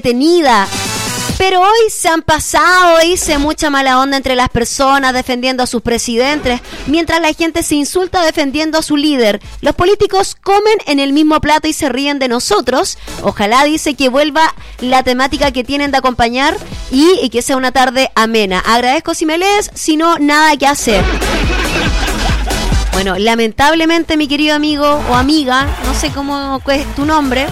detenida. Pero hoy se han pasado, dice, mucha mala onda entre las personas defendiendo a sus presidentes, mientras la gente se insulta defendiendo a su líder. Los políticos comen en el mismo plato y se ríen de nosotros. Ojalá, dice, que vuelva la temática que tienen de acompañar y que sea una tarde amena. Agradezco si me lees, si no, nada que hacer. Bueno, lamentablemente, mi querido amigo o amiga, no sé cómo es tu nombre,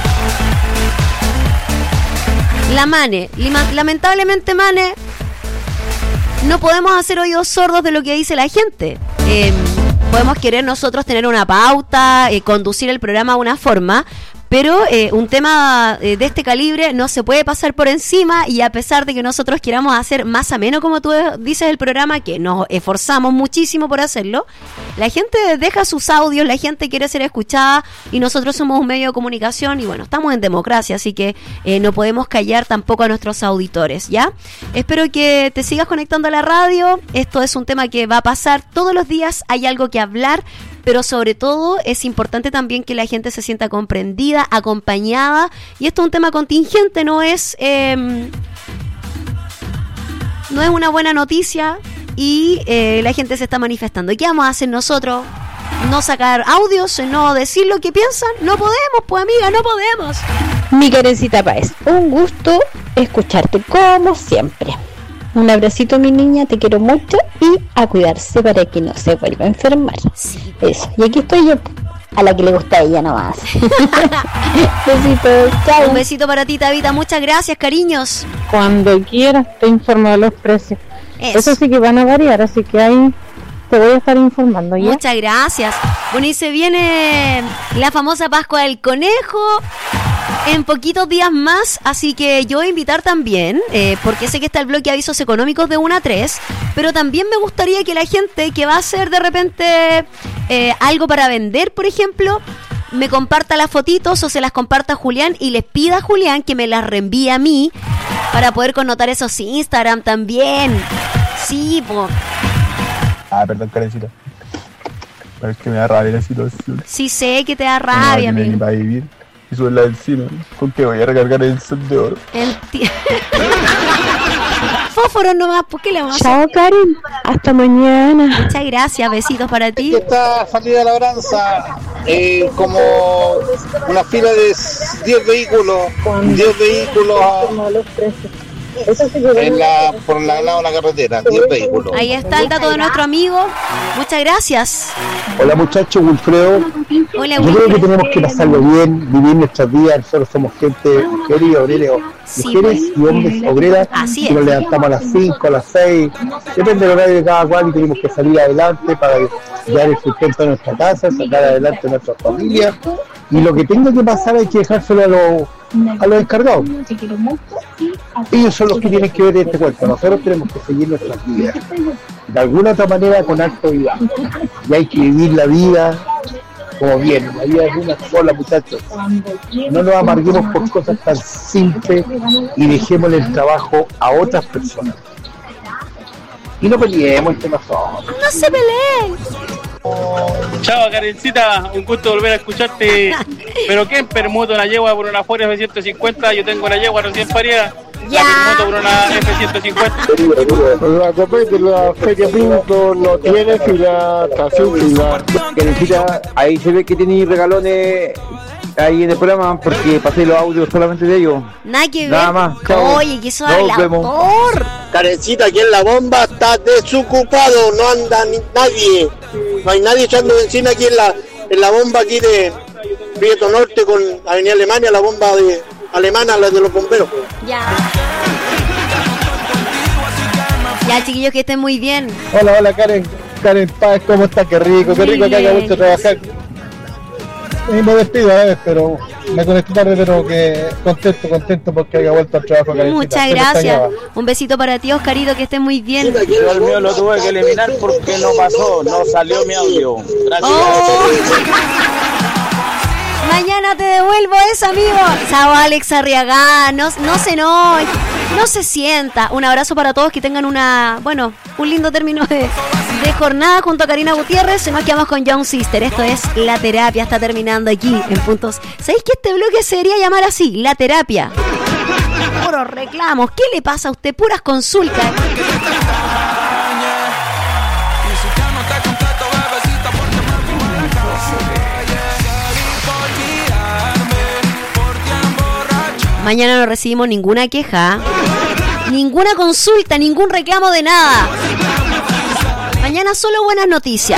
la Mane, lamentablemente, Mane, no podemos hacer oídos sordos de lo que dice la gente. Podemos querer nosotros tener una pauta, conducir el programa de una forma, pero un tema de este calibre no se puede pasar por encima, y a pesar de que nosotros queramos hacer más ameno, como tú dices, el programa, que nos esforzamos muchísimo por hacerlo, la gente deja sus audios, la gente quiere ser escuchada, y nosotros somos un medio de comunicación y bueno, estamos en democracia, así que no podemos callar tampoco a nuestros auditores, ¿ya? Espero que te sigas conectando a la radio. Esto es un tema que va a pasar todos los días, hay algo que hablar, pero sobre todo es importante también que la gente se sienta comprendida, acompañada, y esto es un tema contingente, no es una buena noticia, y la gente se está manifestando. ¿Y qué vamos a hacer nosotros? ¿No sacar audios? ¿No decir lo que piensan? No podemos, pues amiga, no podemos. Mi Karencita Páez, un gusto escucharte como siempre. Un abracito, mi niña, te quiero mucho, y a cuidarse para que no se vuelva a enfermar. Sí. Eso, y aquí estoy yo, a la que le gusta a ella nomás. Besitos, chao. Un besito para ti, Tabita, muchas gracias, cariños. Cuando quieras te informo de los precios. Eso sí que van a variar, así que ahí te voy a estar informando, ¿ya? Muchas gracias. Bueno, y se viene la famosa Pascua del Conejo en poquitos días más, así que yo voy a invitar también, porque sé que está el bloque de avisos económicos de 1 a 3, pero también me gustaría que la gente que va a hacer de repente algo para vender, por ejemplo, me comparta las fotitos o se las comparta a Julián y les pida a Julián que me las reenvíe a mí para poder connotar esos Instagram también. Sí, po. Perdón, Karencita. Pero es que me da rabia la situación. Sí sé que te da rabia, no, amigo. Para vivir. Y sobre la encima, ¿con qué voy a recargar el encendedor? Fósforo nomás, ¿por qué le vamos a hacer? Chao, Karen, hasta mañana. Muchas gracias, besitos para ti. Esta salida de labranza, como una fila de 10 vehículos por el lado de la carretera, 10 vehículos. Ahí está el dato de nuestro amigo. Muchas gracias. Hola muchachos, Wilfredo. Hola, Yo Wilfredo. creo que tenemos que pasarlo bien, vivir nuestras vidas. Nosotros somos gente, mujeres y obreros, Sí, mujeres pues. y hombres obreras. Así que nos es. levantamos a las 5, a las 6, depende del horario de cada cual, y tenemos que salir adelante para dar el sustento de nuestra casa, sacar adelante a nuestra familia. Y lo que tenga que pasar hay que dejárselo a los encargados. Ellos son los que tienen que ver este cuento. Nosotros tenemos que seguir nuestras vidas de alguna otra manera, con alto y bajo, y hay que vivir la vida como bien. La vida es una sola, muchachos. No nos amarguemos por cosas tan simples y dejémosle el trabajo a otras personas. Y no peleemos entre nosotros. No se peleen. Chao, Karencita, un gusto volver a escucharte. Pero ¿quién permuta una yegua por una Ford F-150? Yo tengo una yegua recién parida. Ya. La permuto por una F-150. La copete, la Feria Pinto, no tiene fila, casi fila. Karencita, ahí se ve que tenéis regalones ahí en el programa, porque pasé los audios solamente de ellos. Nada que ver. Nada más, chao. Oye, que eso Nos vemos. hablador. Karencita, aquí en la bomba está desocupado, no anda nadie. No hay nadie echando benzina aquí en la bomba aquí de Prieto Norte con Avenida Alemania, la bomba de alemana, la de los bomberos. Ya. Ya, chiquillos, que estén muy bien. Hola, Karen Paz, ¿cómo estás? Qué rico que haya vuelto a trabajar. Me despido a veces, pero me conecté tarde, pero que contento porque haya vuelto al trabajo. Karencita. Muchas gracias. Un besito para ti, Oscarito, que estés muy bien. Yo el mío lo tuve que eliminar porque no pasó, no salió mi audio. Gracias. Oh. Mañana te devuelvo eso, amigo. Chao, Alex Arriaga. No se enoje, no se sienta. Un abrazo para todos, que tengan un lindo término de jornada junto a Karina Gutiérrez. Nos quedamos con Young Sister. Esto es La Terapia. Está terminando aquí en puntos. ¿Sabéis que este bloque se debería llamar así? La Terapia. Puros reclamos. ¿Qué le pasa a usted? Puras consultas. Mañana no recibimos ninguna queja, ninguna consulta, ningún reclamo de nada. Mañana solo buenas noticias.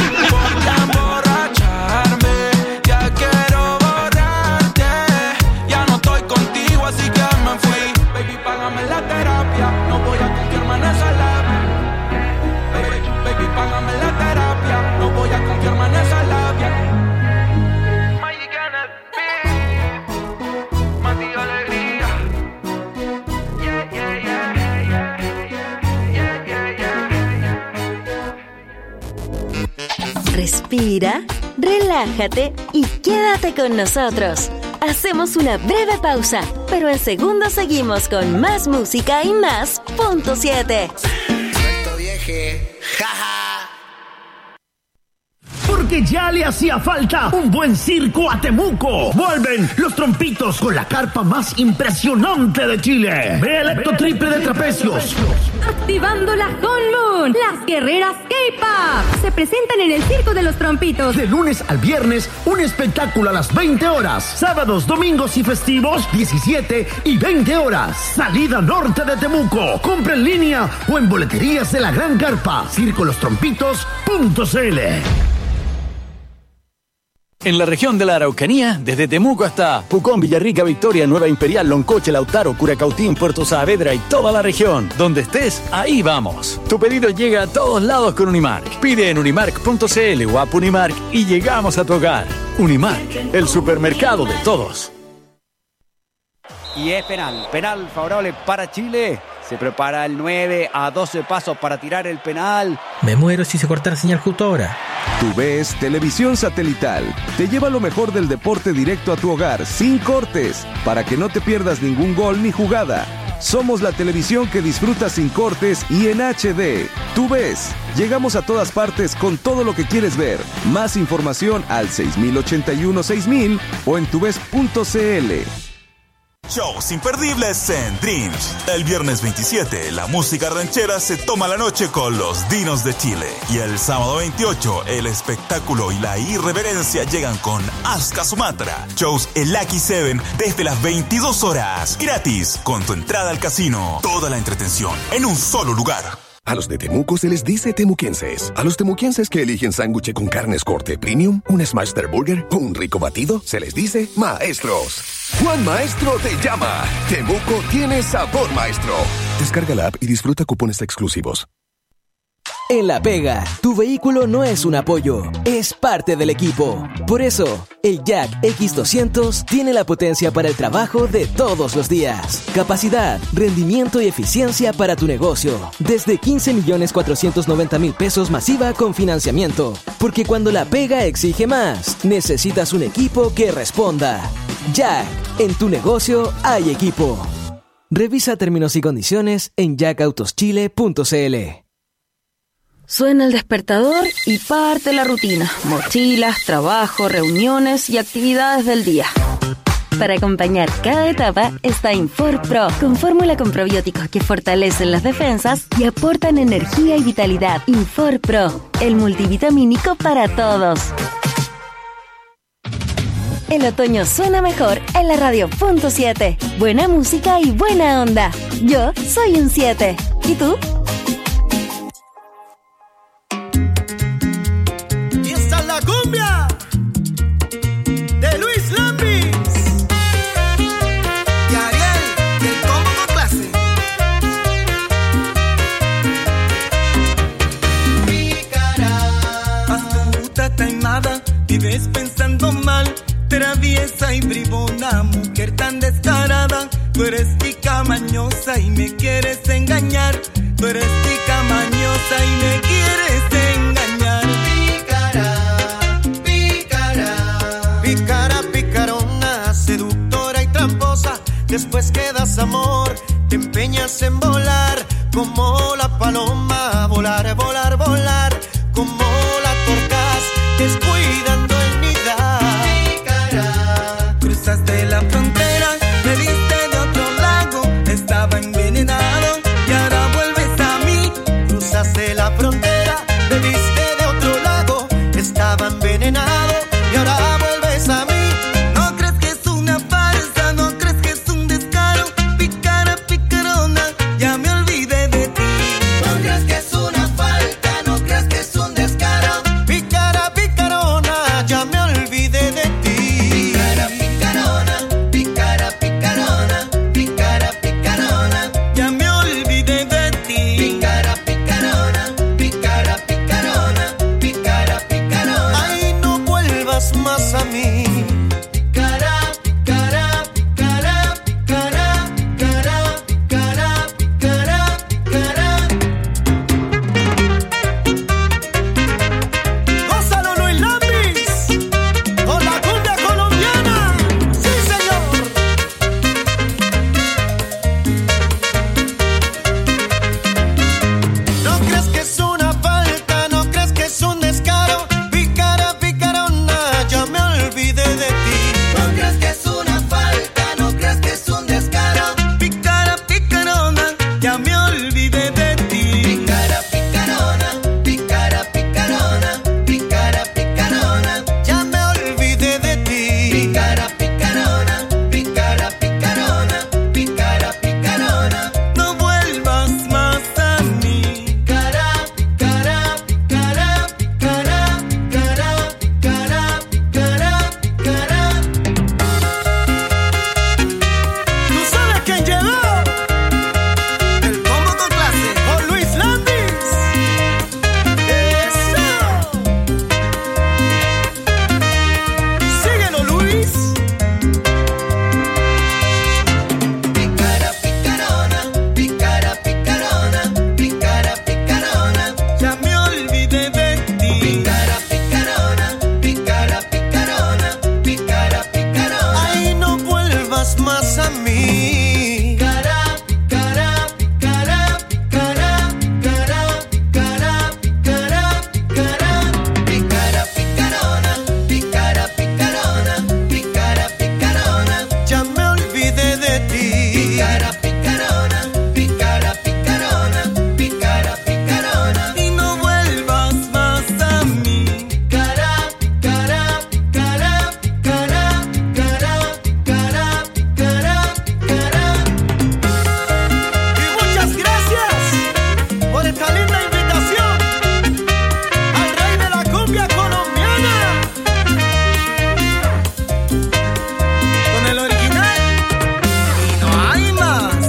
Respira, relájate y quédate con nosotros. Hacemos una breve pausa, pero en segundos seguimos con más música y más Punto 7. Suelto vieje, jaja. Porque ya le hacía falta un buen circo a Temuco. Vuelven los trompitos con la carpa más impresionante de Chile. Ve el Ecto Triple de trapecios. Activando la Honmoon, las guerreras K-Pop se presentan en el Circo de los Trompitos. De lunes al viernes, un espectáculo a las 20 horas. Sábados, domingos y festivos, 17 y 20 horas. Salida norte de Temuco. Compra en línea o en boleterías de la Gran Carpa. circolostronpitos.cl. En la región de la Araucanía, desde Temuco hasta Pucón, Villarrica, Victoria, Nueva Imperial, Loncoche, Lautaro, Curacautín, Puerto Saavedra y toda la región. Donde estés, ahí vamos. Tu pedido llega a todos lados con Unimark. Pide en unimark.cl o app Unimark y llegamos a tu hogar. Unimark, el supermercado de todos. Y es penal favorable para Chile. Se prepara el 9 a 12 pasos para tirar el penal. Me muero si se corta la señal justo ahora. TUVES Televisión Satelital te lleva lo mejor del deporte directo a tu hogar, sin cortes, para que no te pierdas ningún gol ni jugada. Somos la televisión que disfrutas sin cortes y en HD. TUVES. Llegamos a todas partes con todo lo que quieres ver. Más información al 6081-6000 o en tuves.cl. Shows imperdibles en Dreams. El viernes 27, la música ranchera se toma la noche con los Dinos de Chile. Y el sábado 28, el espectáculo y la irreverencia llegan con Aska Sumatra. Shows en Lucky 7 desde las 22 horas. Gratis, con tu entrada al casino. Toda la entretención en un solo lugar. A los de Temuco se les dice temuquenses. A los temuquenses que eligen sándwich con carnes corte premium, un Smaster Burger o un rico batido, se les dice maestros. Juan Maestro te llama. Temuco tiene sabor maestro. Descarga la app y disfruta cupones exclusivos. En La Pega, tu vehículo no es un apoyo, es parte del equipo. Por eso, el Jack X200 tiene la potencia para el trabajo de todos los días. Capacidad, rendimiento y eficiencia para tu negocio. Desde 15.490.000 pesos masiva con financiamiento. Porque cuando La Pega exige más, necesitas un equipo que responda. Jack, en tu negocio hay equipo. Revisa términos y condiciones en jacautoschile.cl. Suena el despertador y parte la rutina. Mochilas, trabajo, reuniones y actividades del día. Para acompañar cada etapa está Infor Pro, con fórmula con probióticos que fortalecen las defensas y aportan energía y vitalidad. Infor Pro, el multivitamínico para todos. El otoño suena mejor en la radio Punto 7. Buena música y buena onda. Yo soy un 7. ¿Y tú? Y esta es la cumbia de Luis Lambis y Ariel, del Combo con Clase. Pícara, astuta, taimada, vives pensando mal. Traviesa y bribona, mujer tan descarada. Tú eres tica mañosa y me quieres engañar. Tú eres tica mañosa y me quieres engañar. Pícara, pícara, pícara, picarona, seductora y tramposa. Después que das amor, te empeñas en volar como la paloma. Volar, volar, volar como la torcaz, descuidando el nidar. Cruzaste la frontera, me diste de otro llegó el combo con clase con Luis Landis. Eso. Síguelo, Luis. Pícara, picarona, pícara, picarona, pícara, picarona. Ya me olvidé de ti. Pícara, picarona, pícara, picarona, pícara, picarona. Ay, no vuelvas más a mí. Picara, picara, picara, picara, picara, picara, picara, picara. Picara, picarona, picara, picarona, picara, picarona. Ya me olvidé de ti. Picara, picarona, picara, picarona, picara, picarona. Y no vuelvas más a mí. Picara, picara, picara, picara, picara, picara, picara, picara. Y muchas gracias por esta linda invitación al rey de la cumbia colombiana. Con el original y no hay más.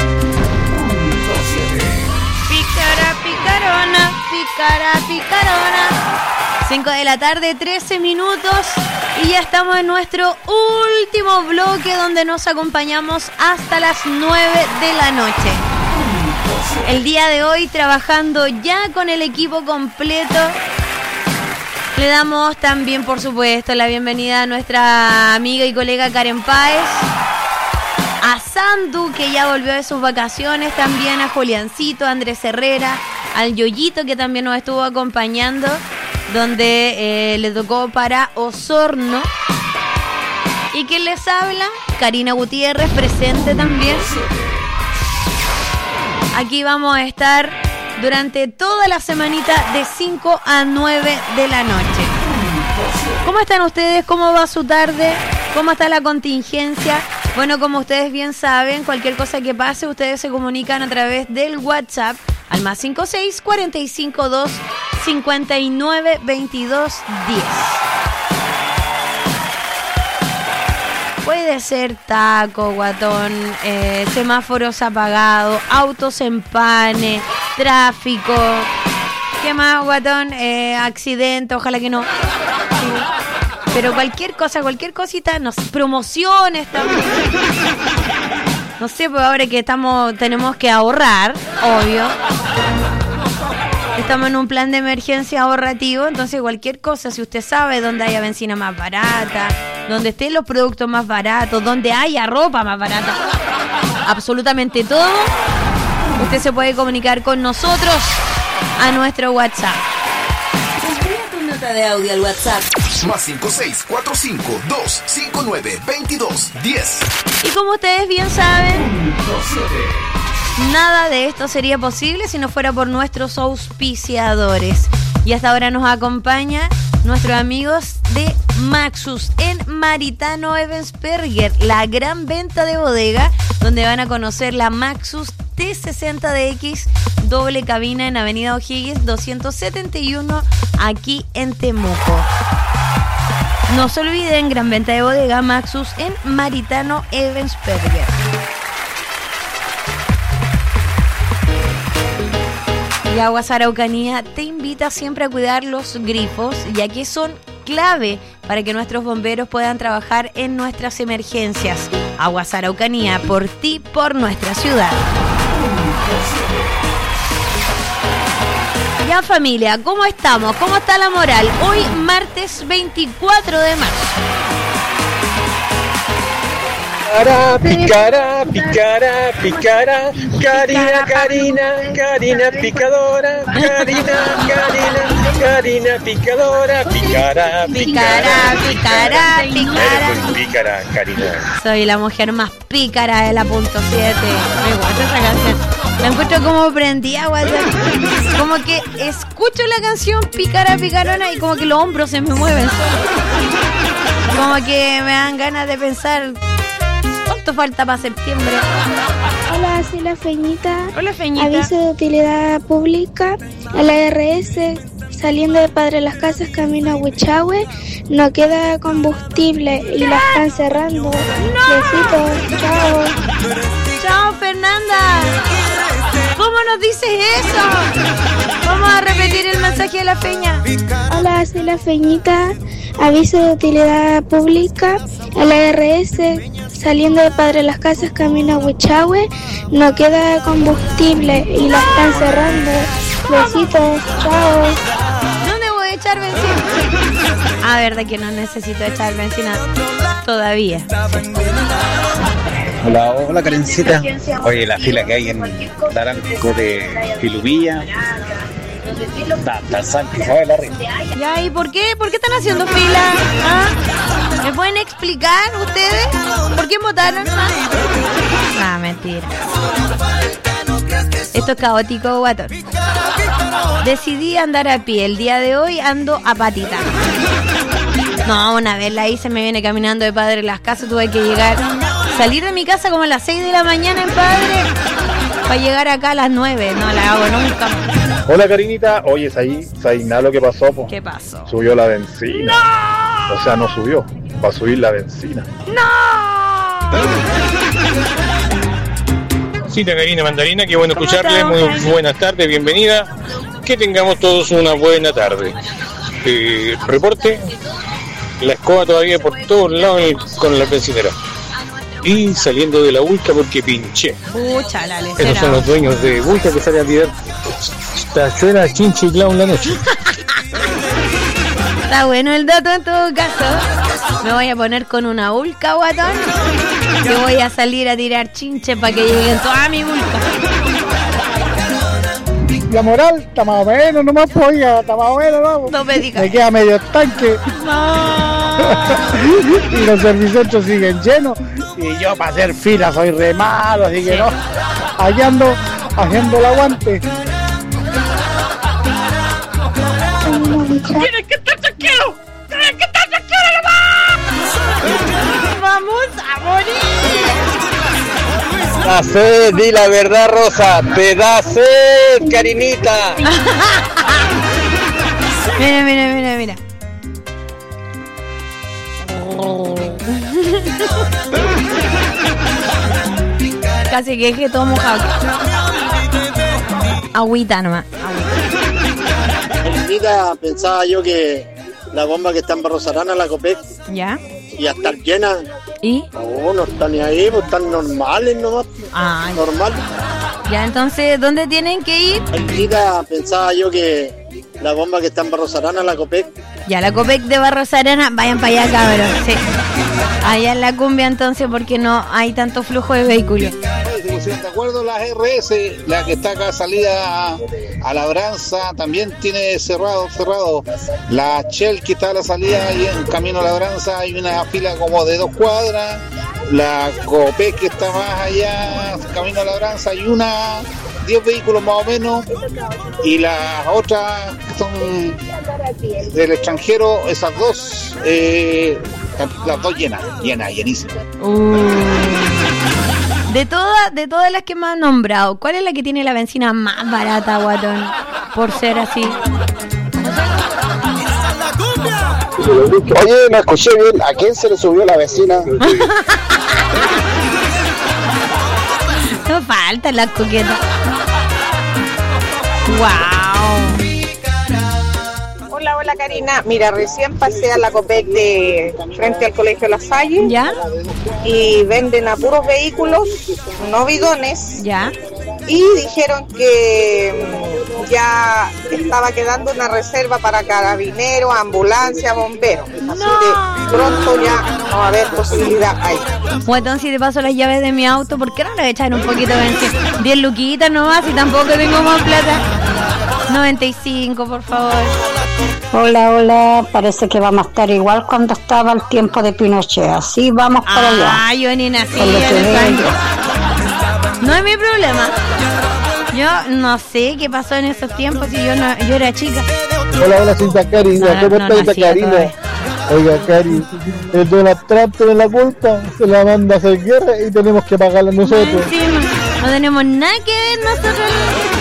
Pícara, picarona, pícara, picarona. 5 de la tarde, 13 minutos. Y ya estamos en nuestro último bloque donde nos acompañamos hasta las 9 de la noche. El día de hoy trabajando ya con el equipo completo. Le damos también, por supuesto, la bienvenida a nuestra amiga y colega Karen Páez, a Sandu, que ya volvió de sus vacaciones, también a Juliancito, a Andrés Herrera, al Yoyito, que también nos estuvo acompañando, donde le tocó para Osorno. Y quien les habla, Karina Gutiérrez, presente también. Aquí vamos a estar durante toda la semanita de 5 a 9 de la noche. ¿Cómo están ustedes? ¿Cómo va su tarde? ¿Cómo está la contingencia? Bueno, como ustedes bien saben, cualquier cosa que pase, ustedes se comunican a través del WhatsApp al más 56 45 2 59 22 10. Puede ser taco, guatón, semáforos apagados, autos en pane, tráfico. ¿Qué más, guatón? Accidente, ojalá que no. Sí. Pero cualquier cosa, cualquier cosita, no sé, promociones también. No sé, pues ahora que tenemos que ahorrar, obvio. Estamos en un plan de emergencia ahorrativo, entonces cualquier cosa, si usted sabe dónde haya benzina más barata, donde estén los productos más baratos, donde haya ropa más barata, absolutamente todo, usted se puede comunicar con nosotros a nuestro WhatsApp. Envía tu nota de audio al WhatsApp. Más 5645 259 22 10. Y como ustedes bien saben, nada de esto sería posible si no fuera por nuestros auspiciadores. Y hasta ahora nos acompaña nuestros amigos de Maxus en Maritano Ebensperger, la gran venta de bodega, donde van a conocer la Maxus T60DX doble cabina en Avenida O'Higgins 271 aquí en Temuco. No se olviden, gran venta de bodega Maxus en Maritano Ebensperger. Y Aguas Araucanía te invita siempre a cuidar los grifos, ya que son clave para que nuestros bomberos puedan trabajar en nuestras emergencias. Aguas Araucanía, por ti, por nuestra ciudad. Ya, familia, ¿cómo estamos? ¿Cómo está la moral? Hoy, martes 24 de marzo. Picara, picara, picara, Karina, Karina, Karina picadora, Karina, Karina, Karina picadora, picara, picara, picara, picara. Eres muy pícara, Karina. Soy la mujer más pícara de la .7. Me gusta esa canción. La encuentro como prendida, guata. Como que escucho la canción Pícara, picarona y como que los hombros se me mueven solos. Como que me dan ganas de pensar, ¿cuánto falta para septiembre? Hola, soy la Feñita. Hola, Feñita. Aviso de utilidad pública a la RS. Saliendo de Padre Las Casas, camino a Huichahue, no queda combustible y la están cerrando. Besitos, chao. Fernanda. ¿Cómo nos dices eso? Vamos a repetir el mensaje de la Feña. Hola, soy la Feñita. Aviso de utilidad pública. El ARS saliendo de Padre Las Casas camino a Huichahue. No queda combustible y la están cerrando. Besitos, chao. ¿Dónde voy a echar benzina? Ah, verdad que no necesito echar benzina todavía. Hola Karencita. Oye, la fila que hay en Naranjo de Filubilla. Está santificado la red. Ya, ¿y por qué? ¿Por qué están haciendo fila? ¿Ah? ¿Me pueden explicar ustedes? ¿Por qué votaron? Ah, mentira. Esto es caótico, guatón. Decidí andar a pie. El día de hoy ando a patita. No, una vez la hice, me viene caminando de Padre Las Casas. Tuve que salir de mi casa como a las 6 de la mañana en Padre para llegar acá a las 9. No la hago nunca. Hola Karinita, oye, ¿sabes nada lo que pasó? Po? ¿Qué pasó? Subió la benzina. ¡No! O sea, no subió, va a subir la benzina. ¡No! Cita Karina Mandarina, qué bueno escucharle, muy buenas tardes, bienvenida. Que tengamos todos una buena tarde. Reporte, la escoba todavía por todos lados con la bencinera. Y saliendo de la Ulca porque pinché. Pucha, la lecera. Esos son los dueños de Ulca que salen a tirar tachuelas, chinche y clown la noche. Está bueno el dato en todo caso. Me voy a poner con una Ulca, guatón. Que voy a salir a tirar chinche para que lleguen toda mi Ulca. La moral está más o menos, nomás oiga, está más o menos, vamos. No me digas. Me queda medio estanque. No. Y los servicentros siguen llenos. Y yo para hacer fila soy re malo, así que no. Allá ando haciendo el aguante. ¡Tienes que estar tranquilo! ¡Tienes que estar tranquilo nomás! ¡Vamos a morir! Da sed, di la verdad, Rosa. Te da sed, Karinita. Mira. Casi que dejé todo mojado. Agüita nomás. Karinita, pensaba yo que la bomba que está en Barros Arana, la Copec, ¿ya? Y a estar llena. ¿Y? No están ni ahí, pues están normales nomás. Ay. Normal. Ya, entonces, ¿dónde tienen que ir? Karinita, pensaba yo que la bomba que está en Barros Arana, la Copec. Ya, la Copec de Barros Arana, vayan para allá, cabrón. Sí. Allá en la cumbia, entonces, porque no hay tanto flujo de vehículos. ¿De acuerdo? La RS, la que está acá salida a Labranza, también tiene cerrado. La Shell que está a la salida y en camino a Labranza hay una fila como de 2 cuadras. La Copec que está más allá, camino a Labranza, hay 10 vehículos más o menos. Y las otras que son del extranjero, esas dos, las dos llenísimas. De todas las que me han nombrado, ¿cuál es la que tiene la benzina más barata, guatón? Por ser así. Oye, no escuché bien. ¿A quién se le subió la vecina? No falta la coqueta. Wow. Hola Karina, mira, recién pasé a la Copec de frente al Colegio La Salle. ¿Ya? Y venden a puros vehículos, no bidones. ¿Ya? Y dijeron que ya estaba quedando una reserva para carabineros, ambulancia, bomberos. Así que pronto ya no va a haber posibilidad ahí. Bueno, si te paso las llaves de mi auto, ¿por qué no le echan un poquito de benzina? 10 luquitas nomás y tampoco tengo más plata. 95, por favor. Hola, parece que vamos a estar igual cuando estaba el tiempo de Pinochet, así vamos para allá. Yo ni nací en esos años. No es mi problema. Yo no sé qué pasó en esos tiempos, si yo era chica. Hola, Cinta Cari, ¿cómo está Karina? Oiga, Cari, el Donald Trump tiene la culpa, se la manda a hacer guerra y tenemos que pagarla nosotros. No tenemos nada que ver nosotros.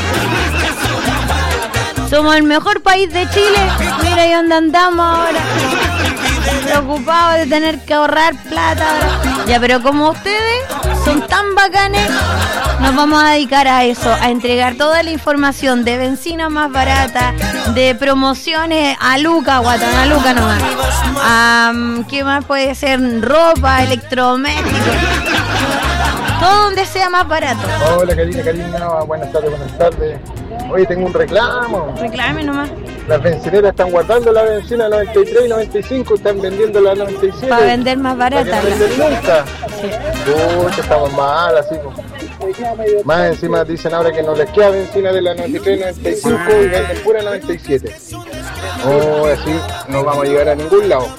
Somos el mejor país de Chile. Mira ahí donde andamos ahora. Preocupados de tener que ahorrar plata ahora. Ya, pero como ustedes son tan bacanes, Nos vamos a dedicar a eso, a entregar toda la información de benzina más barata, de promociones a Luca, guatón, a Luca nomás. ¿Qué más puede ser? Ropa, electrodomésticos. Todo donde sea más barato. Hola Karina, buenas tardes. Oye, tengo un reclamo. Reclame nomás. Las bencineras están guardando la benzina 93 y 95, están vendiendo la 97. Para vender más barata. Para que no venden nunca. Sí. Pucha, estamos mal, así. Más encima dicen ahora que no les queda benzina de la 93 y 95 y venden pura 97. Así no vamos a llegar a ningún lado.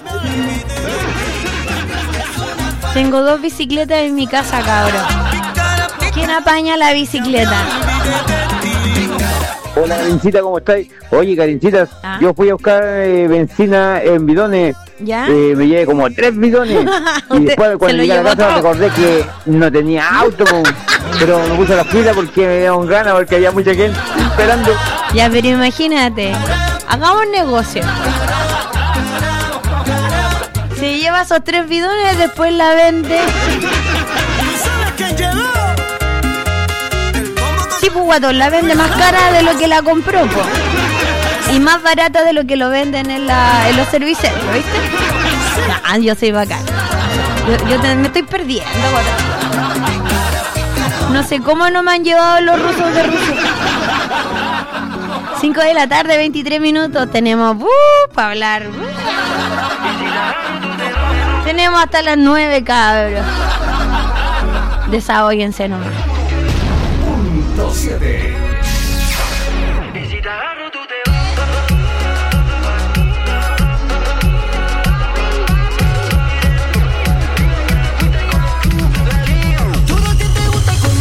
Tengo 2 bicicletas en mi casa, cabrón. ¿Quién apaña la bicicleta? Hola, Karincita, ¿cómo estáis? Oye, Karincitas, yo fui a buscar benzina en bidones. ¿Ya? Me llevé como 3 bidones. Y después, cuando llegué a la casa, recordé que no tenía auto, pero me puse a la fila porque me dieron ganas, porque había mucha gente esperando. Ya, pero imagínate, hagamos un negocio. Se lleva esos 3 bidones, después la vende. Sí, pues guatón, la vende más cara de lo que la compró, pues. Y más barata de lo que lo venden en los servicios, ¿viste? Yo soy bacán. Me estoy perdiendo, guatón. No sé cómo no me han llevado los rusos de Rusia. 5 de la tarde, 23 minutos. Tenemos para hablar. Tenemos hasta las 9, cabros. Desahóguense nomás. Punto 7. Todo que te gusta como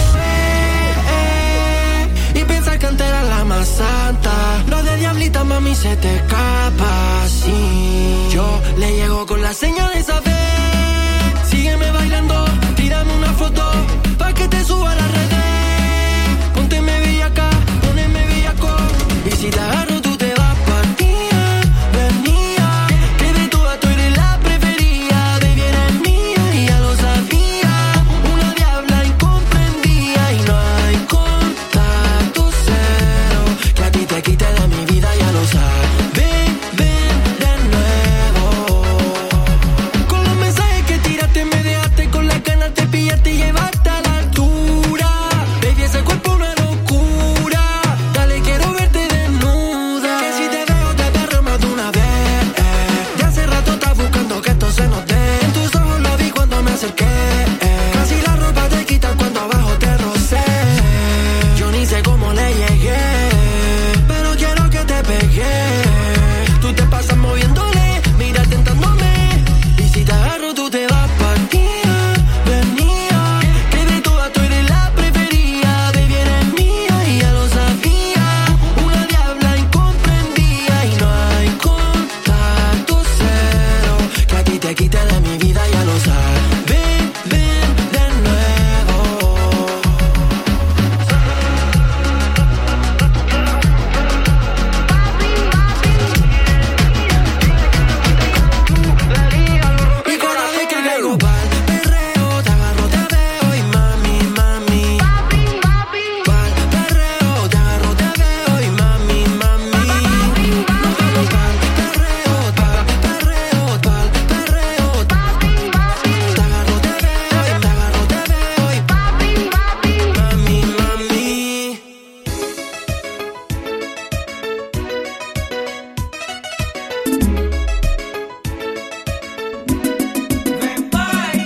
es y pensar que antes era la más santa. Lo de diablita, mami, se te escapa. Sí, yo le llego con la señal de esa.